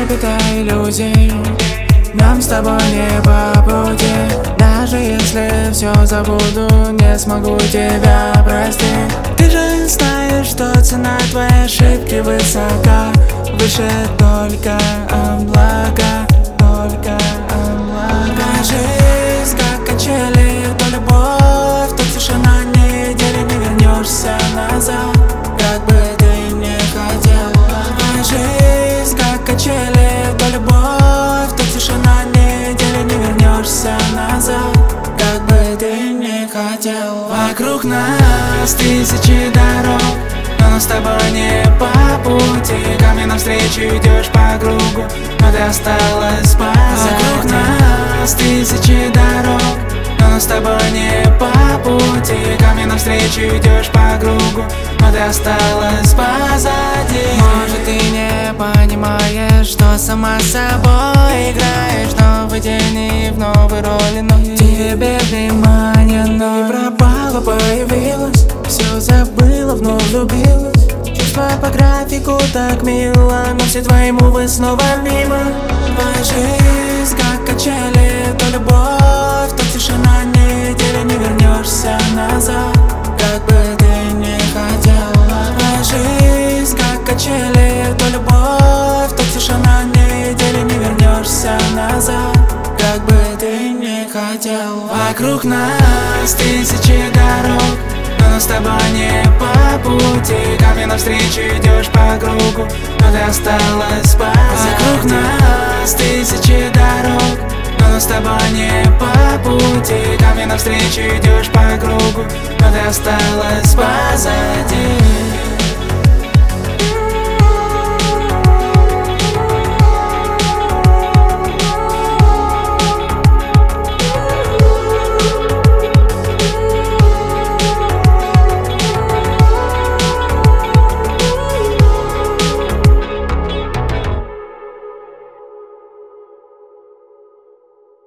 питай иллюзий, нам с тобой не по пути. Даже если все забуду, не смогу тебя простить. Ты же знаешь, что цена твоей ошибки высока. Выше только облака, только облака. Жизнь как качели, то любовь, то тишина. Неделю не вернешься назад, как бы ты не хотел. Жизнь как качели, то любовь, то тишина. Неделю не вернешься назад, как бы ты не хотел. Вокруг нас тысячи дорог, но с тобой не по пути. Ко мне навстречу идешь по кругу, но ты осталась позади. Вокруг нас тысячи дорог, но с тобой не по пути. Ко мне навстречу идешь по кругу, но ты осталась позади. Может, ты не понимаешь, что сама с собой играешь новый день и в новой роли, но тебе внимание, но и пропало, появилось. Все забыла, вновь влюбилась. Чувства по графику так мило, но все твои мувы снова мимо. Твоя жизнь как качели, то любовь, то тишина. Неделю не вернешься назад, как бы ты не хотел. Твоя жизнь как качели, то любовь, то тишина. Неделю не вернешься назад, как бы ты не хотел. Вокруг нас тысячи дорог, но с тобой не по пути. Ко мне навстречу идешь по кругу, но ты осталась позади. Вокруг нас тысячи дорог, но с тобой не по пути. Ко мне навстречу идешь по кругу, но ты осталась позади.